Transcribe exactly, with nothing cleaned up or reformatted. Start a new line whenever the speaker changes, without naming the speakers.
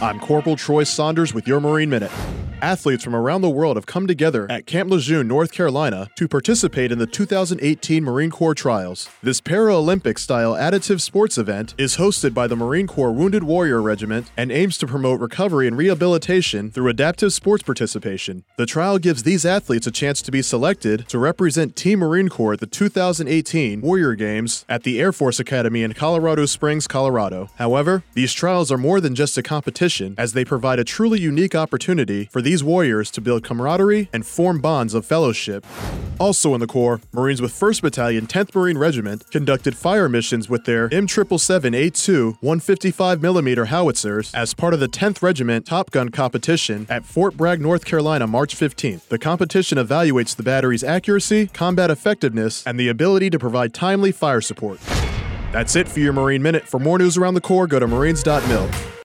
I'm Corporal Troy Saunders with your Marine Minute. Athletes from around the world have come together at Camp Lejeune, North Carolina to participate in the two thousand eighteen Marine Corps Trials. This Paralympic-style additive sports event is hosted by the Marine Corps Wounded Warrior Regiment and aims to promote recovery and rehabilitation through adaptive sports participation. The trial gives these athletes a chance to be selected to represent Team Marine Corps at the two thousand eighteen Warrior Games at the Air Force Academy in Colorado Springs, Colorado. However, these trials are more than just a competition, as they provide a truly unique opportunity for these warriors to build camaraderie and form bonds of fellowship. Also in the Corps, Marines with first Battalion, tenth Marine Regiment conducted fire missions with their M seven seven A two one fifty-five millimeter howitzers as part of the tenth Regiment Top Gun competition at Fort Bragg, North Carolina, March fifteenth. The competition evaluates the battery's accuracy, combat effectiveness, and the ability to provide timely fire support. That's it for your Marine Minute. For more news around the Corps, go to marines dot mil.